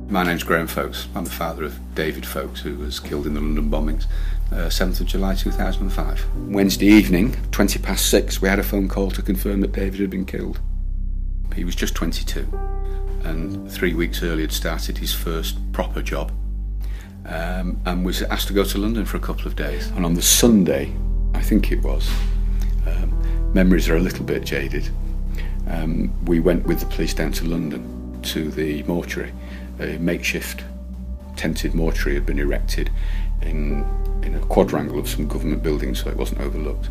My name's Graham Folkes. I'm the father of David Folkes, who was killed in the London bombings, 7th of July 2005. Wednesday evening, 6:20, we had a phone call to confirm that David had been killed. He was just 22, and 3 weeks earlier had started his first proper job, and was asked to go to London for a couple of days. And on the Sunday, I think it was, memories are a little bit jaded, we went with the police down to London to the mortuary. A makeshift tented mortuary had been erected in a quadrangle of some government buildings so it wasn't overlooked.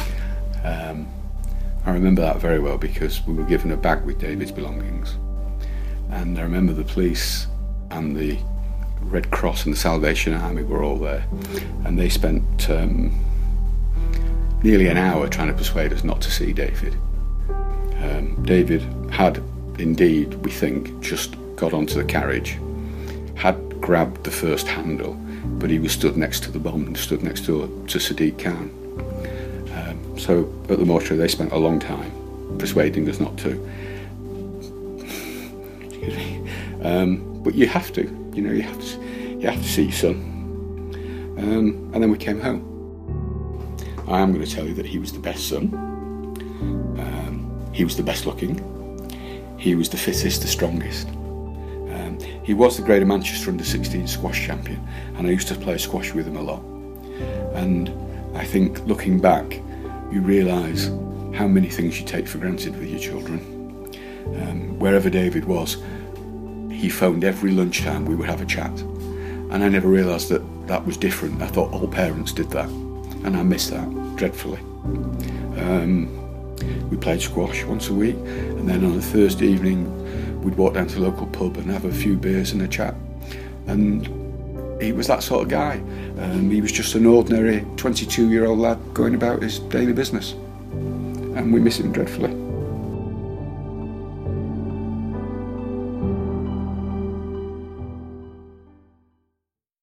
I remember that very well because we were given a bag with David's belongings, and I remember the police and the Red Cross and the Salvation Army were all there, and they spent nearly an hour trying to persuade us not to see David. David had indeed, we think, just got onto the carriage, had grabbed the first handle, but he was stood next to the bomb and stood next to Sadiq Khan. So at the mortuary they spent a long time persuading us not to. Excuse me. But you have to, you have to see your son. And then we came home. I am going to tell you that he was the best son. He was the best looking. He was the fittest, the strongest. He was the Greater Manchester under-16 squash champion, and I used to play squash with him a lot. And I think, looking back, you realise how many things you take for granted with your children. Wherever David was, he phoned every lunchtime, we would have a chat. And I never realised that that was different. I thought all parents did that, and I miss that dreadfully. We played squash once a week, and then on a Thursday evening we'd walk down to the local pub and have a few beers and a chat. And he was that sort of guy. He was just an ordinary 22-year-old lad going about his daily business, and we miss him dreadfully.